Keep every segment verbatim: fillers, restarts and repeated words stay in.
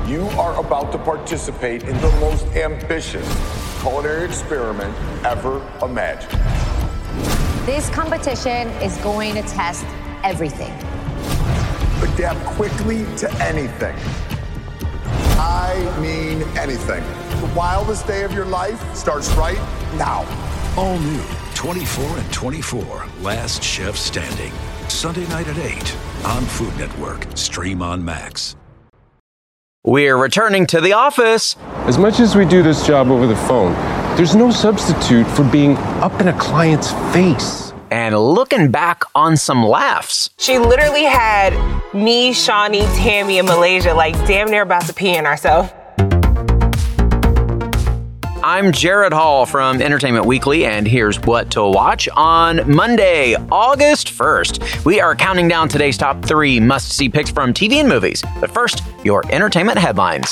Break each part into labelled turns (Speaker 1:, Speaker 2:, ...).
Speaker 1: You are about to participate in the most ambitious culinary experiment ever imagined.
Speaker 2: This competition is going to test everything.
Speaker 1: Adapt quickly to anything. I mean anything. The wildest day of your life starts right now.
Speaker 3: All new twenty-four and twenty-four, Last Chef Standing. Sunday night at eight on Food Network. Stream on Max.
Speaker 4: We're returning to the office.
Speaker 5: As much as we do this job over the phone, there's no substitute for being up in a client's face.
Speaker 4: And looking back on some laughs.
Speaker 6: She literally had me, Shawnee, Tammy, and Malaysia like damn near about to pee in ourselves.
Speaker 4: I'm Jared Hall from Entertainment Weekly, and here's what to watch on Monday, August first. We are counting down today's top three must-see picks from T V and movies. But first, your entertainment headlines.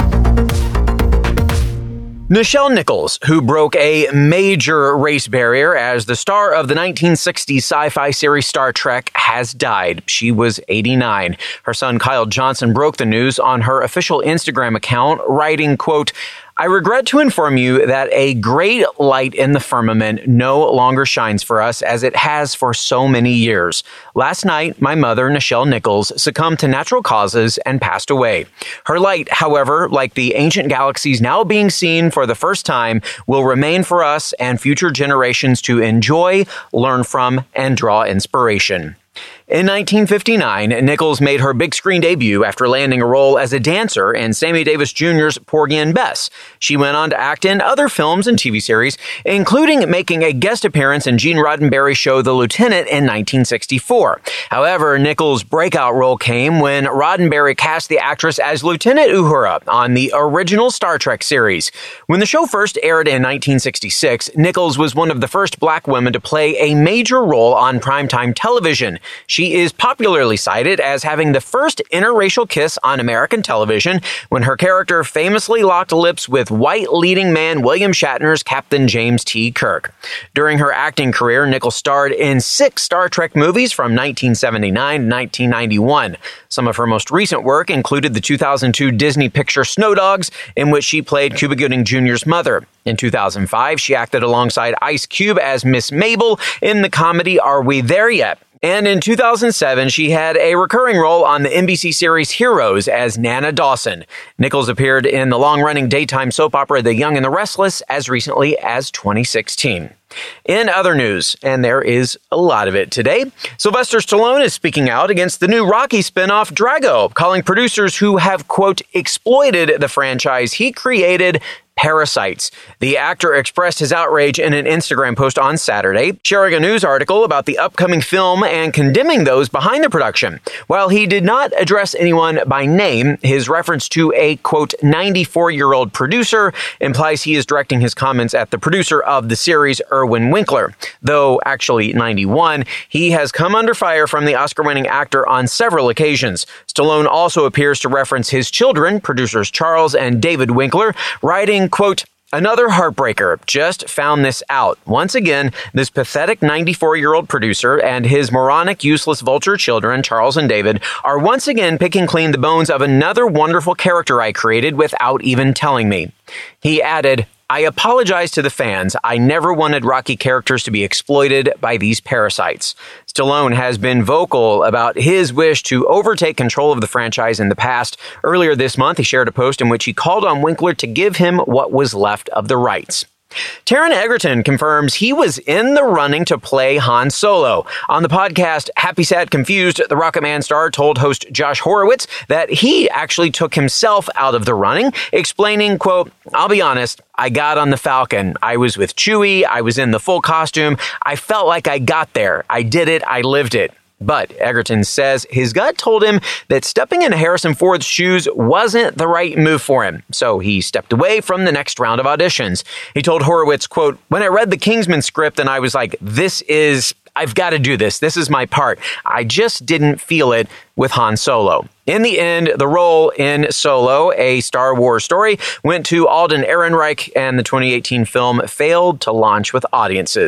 Speaker 4: Nichelle Nichols, who broke a major race barrier as the star of the nineteen sixties sci-fi series Star Trek, has died. She was eighty-nine. Her son Kyle Johnson broke the news on her official Instagram account, writing, quote, "I regret to inform you that a great light in the firmament no longer shines for us as it has for so many years. Last night, my mother, Nichelle Nichols, succumbed to natural causes and passed away. Her light, however, like the ancient galaxies now being seen for the first time, will remain for us and future generations to enjoy, learn from, and draw inspiration." In nineteen fifty-nine, Nichols made her big screen debut after landing a role as a dancer in Sammy Davis Junior's Porgy and Bess. She went on to act in other films and T V series, including making a guest appearance in Gene Roddenberry's show The Lieutenant in nineteen sixty-four. However, Nichols' breakout role came when Roddenberry cast the actress as Lieutenant Uhura on the original Star Trek series. When the show first aired in nineteen sixty-six, Nichols was one of the first black women to play a major role on primetime television. She is popularly cited as having the first interracial kiss on American television when her character famously locked lips with white leading man William Shatner's Captain James T. Kirk. During her acting career, Nichols starred in six Star Trek movies from nineteen seventy-nine to nineteen ninety-one. Some of her most recent work included the two thousand two Disney picture Snow Dogs, in which she played Cuba Gooding Junior's mother. In two thousand five, she acted alongside Ice Cube as Miss Mabel in the comedy Are We There Yet? And in two thousand seven, she had a recurring role on the N B C series Heroes as Nana Dawson. Nichols appeared in the long-running daytime soap opera The Young and the Restless as recently as twenty sixteen. In other news, and there is a lot of it today, Sylvester Stallone is speaking out against the new Rocky spinoff Drago, calling producers who have, quote, exploited the franchise he created parasites. The actor expressed his outrage in an Instagram post on Saturday, sharing a news article about the upcoming film and condemning those behind the production. While he did not address anyone by name, his reference to a, quote, ninety-four-year-old producer implies he is directing his comments at the producer of the series, Irwin Winkler. Though actually ninety-one, he has come under fire from the Oscar-winning actor on several occasions. Stallone also appears to reference his children, producers Charles and David Winkler, writing, quote, "Another heartbreaker. Just found this out. Once again, this pathetic ninety-four-year-old producer and his moronic, useless vulture children, Charles and David, are once again picking clean the bones of another wonderful character I created without even telling me." He added, "I apologize to the fans. I never wanted Rocky characters to be exploited by these parasites." Stallone has been vocal about his wish to overtake control of the franchise in the past. Earlier this month, he shared a post in which he called on Winkler to give him what was left of the rights. Taron Egerton confirms he was in the running to play Han Solo. On the podcast Happy, Sad, Confused, the Rocketman star told host Josh Horowitz that he actually took himself out of the running, explaining, quote, "I'll be honest, I got on the Falcon. I was with Chewie. I was in the full costume. I felt like I got there. I did it. I lived it." But Egerton says his gut told him that stepping in Harrison Ford's shoes wasn't the right move for him, so he stepped away from the next round of auditions. He told Horowitz, quote, "When I read the Kingsman script and I was like, this is, I've got to do this. This is my part. I just didn't feel it with Han Solo." In the end, the role in Solo, a Star Wars story, went to Alden Ehrenreich, and the twenty eighteen film failed to launch with audiences.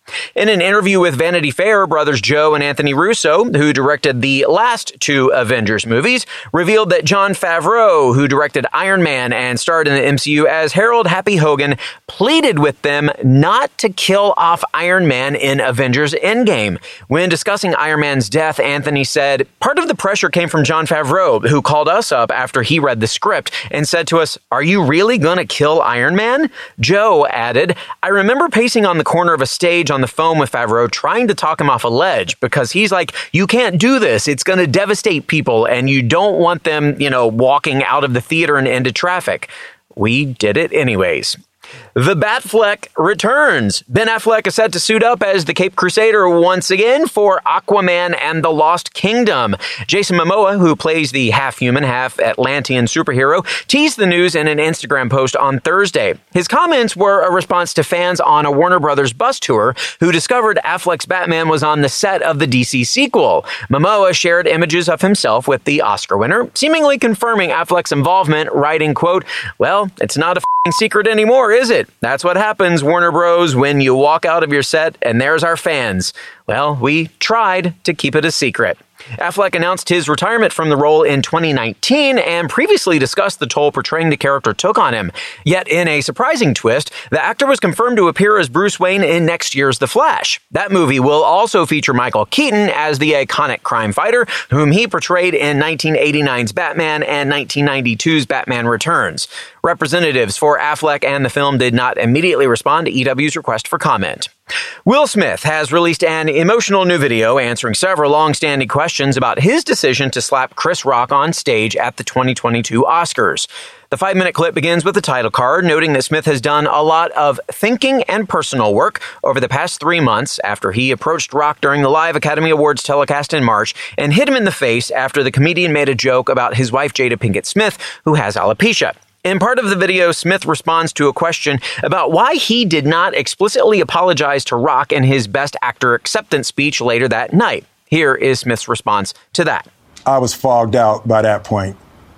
Speaker 4: In an interview with Vanity Fair, brothers Joe and Anthony Russo, who directed the last two Avengers movies, revealed that Jon Favreau, who directed Iron Man and starred in the M C U as Harold Happy Hogan, pleaded with them not to kill off Iron Man in Avengers Endgame. When discussing Iron Man's death, Anthony said, "Part of the pressure came from Jon Favreau, who called us up after he read the script and said to us, 'Are you really gonna kill Iron Man?' Joe added, "I remember pacing on the corner of a stage on the phone with Favreau trying to talk him off a ledge because he's like, 'You can't do this. It's going to devastate people and you don't want them, you know, walking out of the theater and into traffic.' We did it anyways." The Batfleck returns. Ben Affleck is set to suit up as the Caped Crusader once again for Aquaman and the Lost Kingdom. Jason Momoa, who plays the half-human, half-Atlantean superhero, teased the news in an Instagram post on Thursday. His comments were a response to fans on a Warner Brothers bus tour who discovered Affleck's Batman was on the set of the D C sequel. Momoa shared images of himself with the Oscar winner, seemingly confirming Affleck's involvement, writing, quote, "Well, it's not a f***ing secret anymore, is it? That's what happens, Warner Bros, when you walk out of your set and there's our fans. Well, we tried to keep it a secret." Affleck announced his retirement from the role in twenty nineteen and previously discussed the toll portraying the character took on him. Yet in a surprising twist, the actor was confirmed to appear as Bruce Wayne in next year's The Flash. That movie will also feature Michael Keaton as the iconic crime fighter, whom he portrayed in nineteen eighty-nine's Batman and nineteen ninety-two's Batman Returns. Representatives for Affleck and the film did not immediately respond to E W's request for comment. Will Smith has released an emotional new video answering several long-standing questions about his decision to slap Chris Rock on stage at the twenty twenty-two Oscars. The five-minute clip begins with the title card, noting that Smith has done a lot of thinking and personal work over the past three months after he approached Rock during the live Academy Awards telecast in March and hit him in the face after the comedian made a joke about his wife Jada Pinkett Smith, who has alopecia. In part of the video, Smith responds to a question about why he did not explicitly apologize to Rock in his Best Actor acceptance speech later that night. Here is Smith's response to that.
Speaker 7: I was fogged out by that point.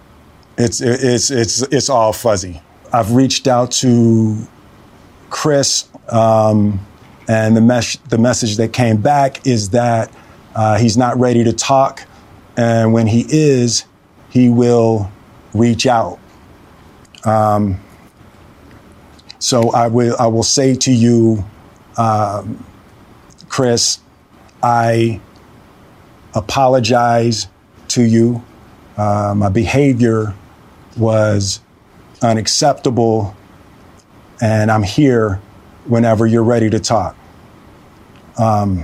Speaker 7: It's it's it's it's all fuzzy. I've reached out to Chris, um, and the mes- the message that came back is that uh, he's not ready to talk, and when he is, he will reach out. Um, so I will, I will say to you, um, Chris, I apologize to you. Uh, my behavior was unacceptable, and I'm here whenever you're ready to talk. Um,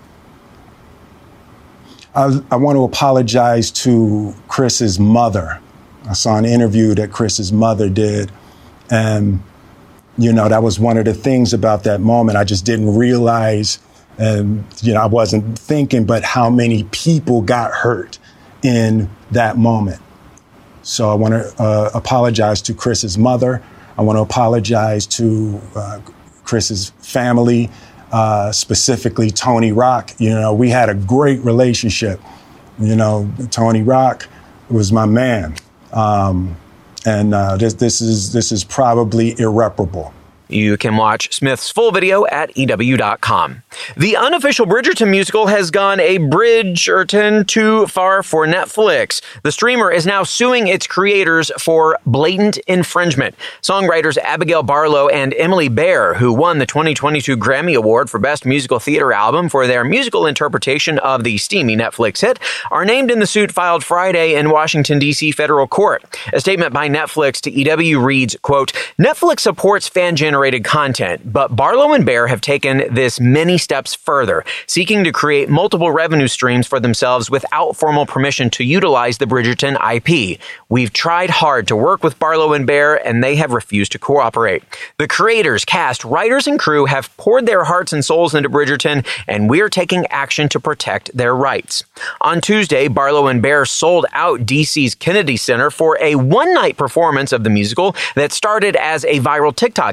Speaker 7: I, I want to apologize to Chris's mother. I saw an interview that Chris's mother did, and, you know, that was one of the things about that moment. I just didn't realize, and, you know, I wasn't thinking, but how many people got hurt in that moment. So I want to uh, apologize to Chris's mother. I want to apologize to uh, Chris's family, uh, specifically Tony Rock. You know, we had a great relationship. You know, Tony Rock was my man. Um, and uh, this, this is this is probably irreparable.
Speaker 4: You can watch Smith's full video at E W dot com. The unofficial Bridgerton musical has gone a Bridgerton too far for Netflix. The streamer is now suing its creators for blatant infringement. Songwriters Abigail Barlow and Emily Baer, who won the twenty twenty-two Grammy Award for Best Musical Theater Album for their musical interpretation of the steamy Netflix hit, are named in the suit filed Friday in Washington, D C federal court. A statement by Netflix to E W reads, quote, "Netflix supports fan-generated content, but Barlow and Baer have taken this many steps further, seeking to create multiple revenue streams for themselves without formal permission to utilize the Bridgerton I P. We've tried hard to work with Barlow and Baer, and they have refused to cooperate. The creators, cast, writers, and crew have poured their hearts and souls into Bridgerton, and we're taking action to protect their rights." On Tuesday, Barlow and Baer sold out D C's Kennedy Center for a one-night performance of the musical that started as a viral TikTok hit.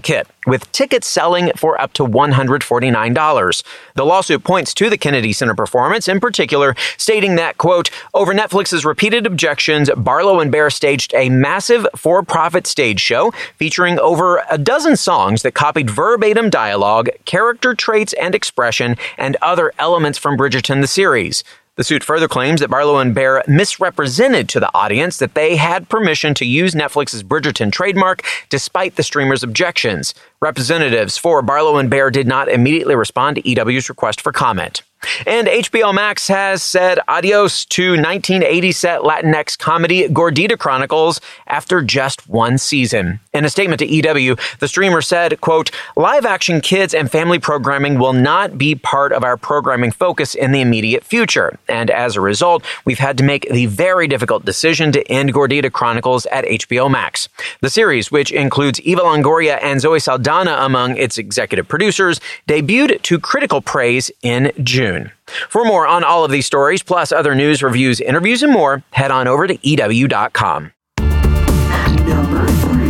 Speaker 4: with tickets selling for up to one hundred forty-nine dollars. The lawsuit points to the Kennedy Center performance in particular, stating that, quote, over Netflix's repeated objections, Barlow and Bear staged a massive for-profit stage show featuring over a dozen songs that copied verbatim dialogue, character traits and expression, and other elements from Bridgerton the series. The suit further claims that Barlow and Bear misrepresented to the audience that they had permission to use Netflix's Bridgerton trademark despite the streamer's objections. Representatives for Barlow and Bear did not immediately respond to E W's request for comment. And H B O Max has said adios to nineteen eighty set Latinx comedy Gordita Chronicles after just one season. In a statement to E W, the streamer said, quote, live-action kids and family programming will not be part of our programming focus in the immediate future. And as a result, we've had to make the very difficult decision to end Gordita Chronicles at H B O Max. The series, which includes Eva Longoria and Zoe Saldana among its executive producers, debuted to critical praise in June. For more on all of these stories, plus other news, reviews, interviews, and more, head on over to E W dot com.
Speaker 8: Number three.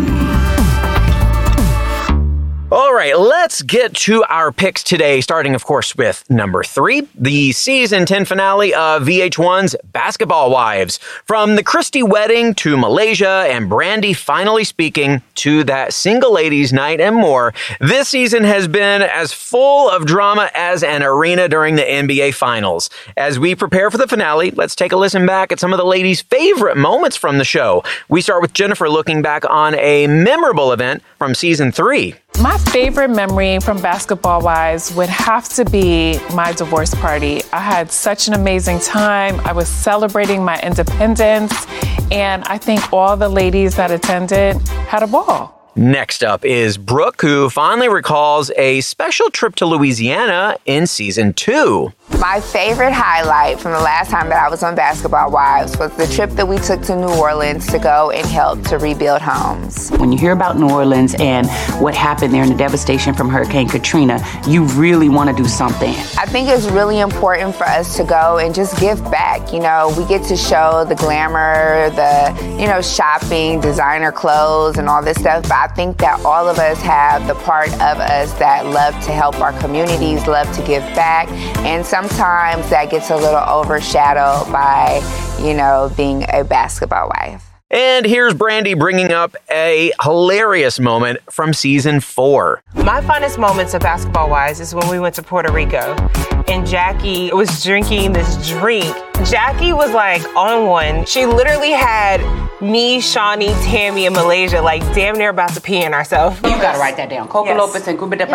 Speaker 4: All right, let's get to our picks today, starting, of course, with number three, the season ten finale of V H one's Basketball Wives. From the Christie wedding to Malaysia and Brandy finally speaking to that single ladies' night and more, this season has been as full of drama as an arena during the N B A Finals. As we prepare for the finale, let's take a listen back at some of the ladies' favorite moments from the show. We start with Jennifer looking back on a memorable event from season three.
Speaker 9: My favorite memory from Basketball Wives would have to be my divorce party. I had such an amazing time. I was celebrating my independence, and I think all the ladies that attended had a ball.
Speaker 4: Next up is Brooke, who fondly recalls a special trip to Louisiana in season two.
Speaker 10: My favorite highlight from the last time that I was on Basketball Wives was the trip that we took to New Orleans to go and help to rebuild homes.
Speaker 11: When you hear about New Orleans and what happened there and the devastation from Hurricane Katrina, you really want to do something.
Speaker 10: I think it's really important for us to go and just give back. You know, we get to show the glamour, the, you know, shopping, designer clothes and all this stuff, but I think that all of us have the part of us that love to help our communities, love to give back, and sometimes that gets a little overshadowed by, you know, being a basketball wife.
Speaker 4: And here's Brandy bringing up a hilarious moment from season four.
Speaker 6: My funnest moments of Basketball Wives is when we went to Puerto Rico and Jackie was drinking this drink. Jackie was like on one. She literally had me, Shawnee, Tammy, and Malaysia like damn near about to pee in ourselves.
Speaker 11: You gotta write that down. Coco
Speaker 6: Yes.
Speaker 11: Lopez and Gubita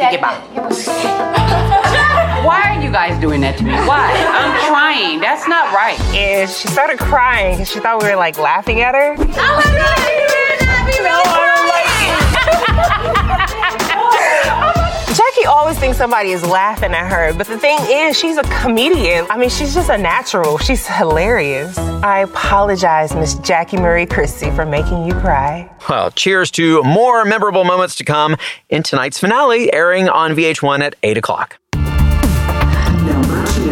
Speaker 11: Why are you guys doing that to me? Why? I'm trying. That's not right.
Speaker 6: And she started crying because she thought we were like laughing at her. Oh my God, no, I don't like it. Jackie always thinks somebody is laughing at her, but the thing is, she's a comedian. I mean, she's just a natural. She's hilarious. I apologize, Miss Jackie Marie Christie, for making you cry.
Speaker 4: Well, cheers to more memorable moments to come in tonight's finale, airing on V H one at eight o'clock.
Speaker 8: Number two.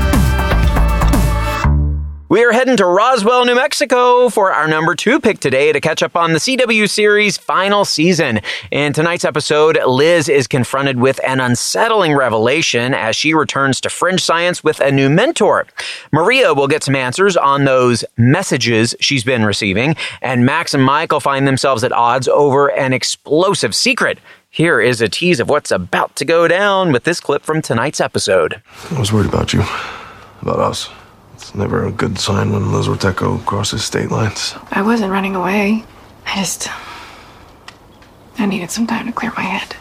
Speaker 4: We are heading to Roswell, New Mexico for our number two pick today to catch up on the C W series' final season. In tonight's episode, Liz is confronted with an unsettling revelation as she returns to fringe science with a new mentor. Maria will get some answers on those messages she's been receiving, and Max and Michael find themselves at odds over an explosive secret. Here is a tease of what's about to go down with this clip from tonight's episode.
Speaker 12: I was worried about you, about us. It's never a good sign when Liz Orteco crosses state lines.
Speaker 13: I wasn't running away. I just... I needed some time to clear my head.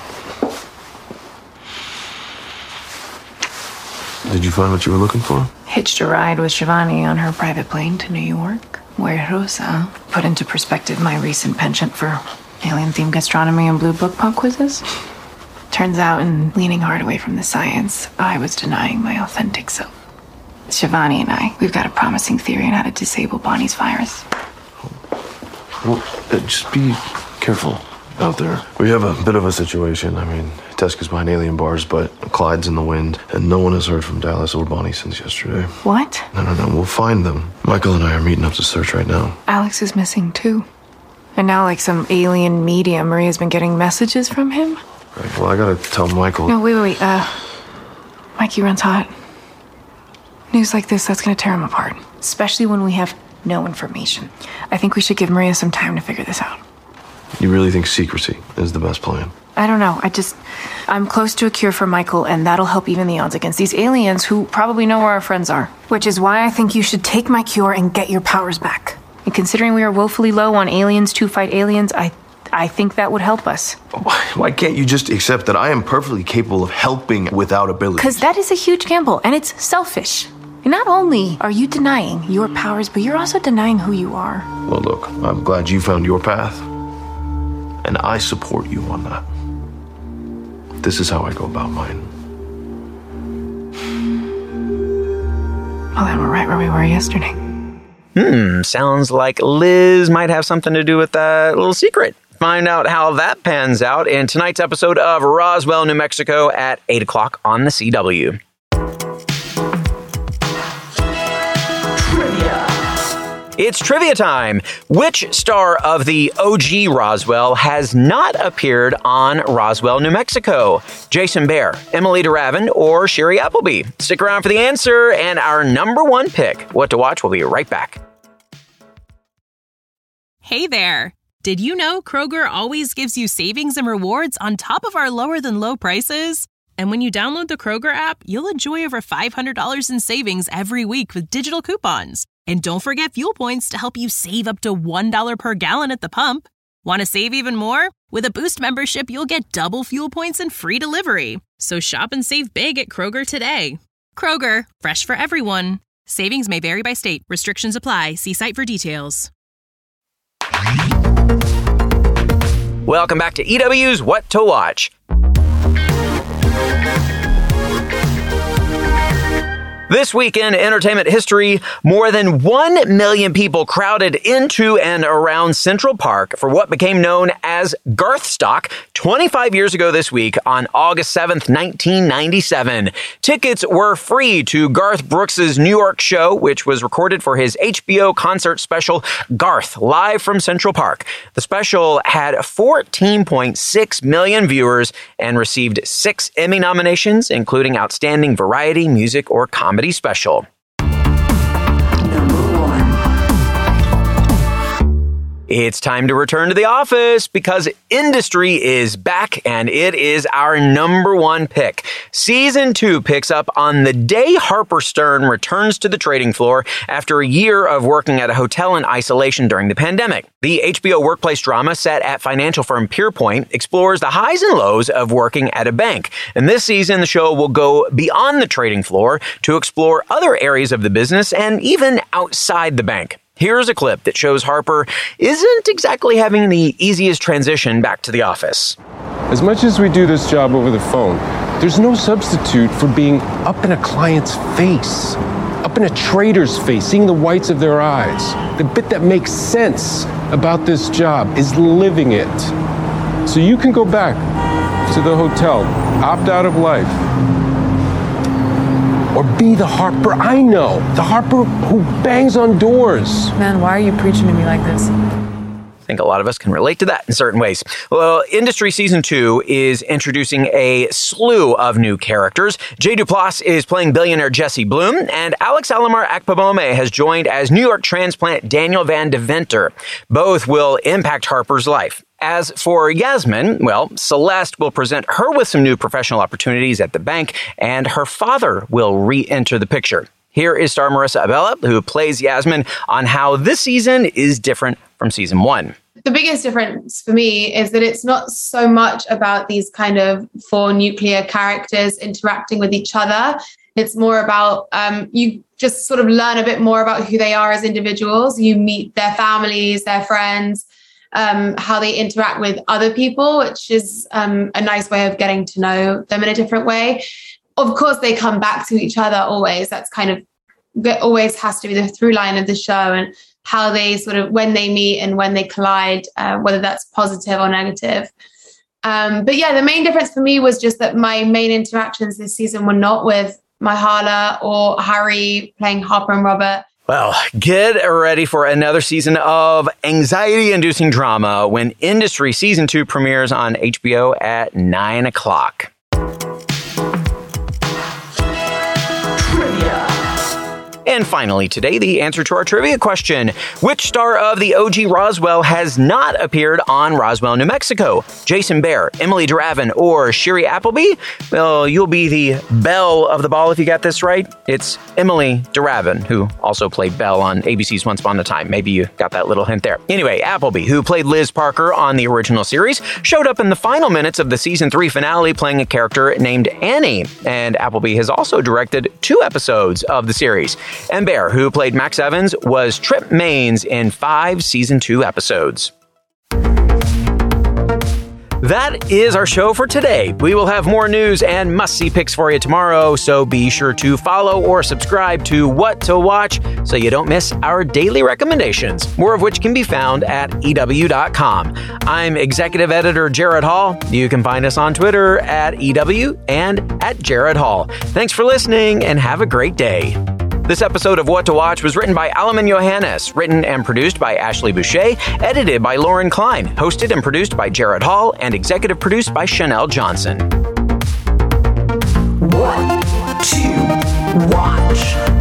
Speaker 12: Did you find what you were looking for?
Speaker 13: Hitched a ride with Shivani on her private plane to New York, where Rosa put into perspective my recent penchant for alien-themed gastronomy and blue book pop quizzes. Turns out, in leaning hard away from the science, I was denying my authentic self. Shivani and I, we've got a promising theory on how to disable Bonnie's virus.
Speaker 12: Well, uh, just be careful out there. We have a bit of a situation. I mean, Teska's behind alien bars, but Clyde's in the wind, and no one has heard from Dallas or Bonnie since yesterday.
Speaker 13: What?
Speaker 12: No, no, no, we'll find them. Michael and I are meeting up to search right now.
Speaker 13: Alex is missing too. And now, like some alien medium, Maria's been getting messages from him.
Speaker 12: Right, well, I gotta tell Michael.
Speaker 13: No, wait, wait, wait. Uh, Mikey runs hot. News like this, that's gonna tear him apart. Especially when we have no information. I think we should give Maria some time to figure this out.
Speaker 12: You really think secrecy is the best plan?
Speaker 13: I don't know. I just... I'm close to a cure for Michael, and that'll help even the odds against these aliens who probably know where our friends are. Which is why I think you should take my cure and get your powers back. And considering we are woefully low on aliens to fight aliens, I I think that would help us.
Speaker 12: Why, why can't you just accept that I am perfectly capable of helping without ability?
Speaker 13: Because that is a huge gamble, and it's selfish. And not only are you denying your powers, but you're also denying who you are.
Speaker 12: Well, look, I'm glad you found your path, and I support you on that. This is how I go about mine.
Speaker 13: Well, then we're right where we were yesterday.
Speaker 4: Hmm, sounds like Liz might have something to do with that little secret. Find out how that pans out in tonight's episode of Roswell, New Mexico at eight o'clock on the C W. It's trivia time. Which star of the O G Roswell has not appeared on Roswell, New Mexico? Jason Behr, Emily DeRavin, or Sherry Appleby? Stick around for the answer and our number one pick. What to watch, we'll be right back.
Speaker 14: Hey there. Did you know Kroger always gives you savings and rewards on top of our lower than low prices? And when you download the Kroger app, you'll enjoy over five hundred dollars in savings every week with digital coupons. And don't forget fuel points to help you save up to one dollar per gallon at the pump. Want to save even more? With a Boost membership, you'll get double fuel points and free delivery. So shop and save big at Kroger today. Kroger, fresh for everyone. Savings may vary by state. Restrictions apply. See site for details.
Speaker 4: Welcome back to E W's What to Watch. This week in entertainment history, more than one million people crowded into and around Central Park for what became known as Garthstock twenty-five years ago this week on August seventh, nineteen ninety-seven. Tickets were free to Garth Brooks' New York show, which was recorded for his H B O concert special, Garth, live from Central Park. The special had fourteen point six million viewers and received six Emmy nominations, including Outstanding Variety, Music, or Comedy Special. It's time to return to the office because Industry is back and it is our number one pick. Season two picks up on the day Harper Stern returns to the trading floor after a year of working at a hotel in isolation during the pandemic. The H B O workplace drama set at financial firm Pierpoint explores the highs and lows of working at a bank. And this season, the show will go beyond the trading floor to explore other areas of the business and even outside the bank. Here's a clip that shows Harper isn't exactly having the easiest transition back to the office.
Speaker 5: As much as we do this job over the phone, there's no substitute for being up in a client's face, up in a trader's face, seeing the whites of their eyes. The bit that makes sense about this job is living it. So you can go back to the hotel, opt out of life, or be the Harper I know, the Harper who bangs on doors.
Speaker 15: Man, why are you preaching to me like this?
Speaker 4: I think a lot of us can relate to that in certain ways. Well, Industry Season two is introducing a slew of new characters. Jay Duplass is playing billionaire Jesse Bloom, and Alex Alomar Akpabome has joined as New York transplant Daniel Van Deventer. Both will impact Harper's life. As for Yasmin, well, Celeste will present her with some new professional opportunities at the bank, and her father will re-enter the picture. Here is star Marissa Abella, who plays Yasmin, on how this season is different from season one.
Speaker 16: The biggest difference for me is that it's not so much about these kind of four nuclear characters interacting with each other. It's more about um, you just sort of learn a bit more about who they are as individuals. You meet their families, their friends, um, how they interact with other people, which is um, a nice way of getting to know them in a different way. Of course, they come back to each other always. That's kind of, that always has to be the through line of the show, and how they sort of, when they meet and when they collide, uh, whether that's positive or negative. Um, but yeah, the main difference for me was just that my main interactions this season were not with Myha'la or Harry playing Harper and Robert.
Speaker 4: Well, get ready for another season of anxiety-inducing drama when Industry Season two premieres on H B O at nine o'clock. And finally today, the answer to our trivia question. Which star of the O G Roswell has not appeared on Roswell, New Mexico? Jason Behr, Emily DeRavin, or Shiri Appleby? Well, you'll be the belle of the ball if you got this right. It's Emily DeRavin, who also played Belle on A B C's Once Upon a Time. Maybe you got that little hint there. Anyway, Appleby, who played Liz Parker on the original series, showed up in the final minutes of the season three finale playing a character named Annie. And Appleby has also directed two episodes of the series. And Behr, who played Max Evans, was Trip Maines in five season two episodes. That is our show for today. We will have more news and must-see picks for you tomorrow, so be sure to follow or subscribe to What to Watch so you don't miss our daily recommendations, more of which can be found at E W dot com. I'm Executive Editor Jared Hall. You can find us on Twitter at E W and at Jared Hall. Thanks for listening and have a great day. This episode of What to Watch was written by Alamin Johannes, written and produced by Ashley Boucher, edited by Lauren Klein, hosted and produced by Jared Hall, and executive produced by Chanel Johnson.
Speaker 8: What to Watch.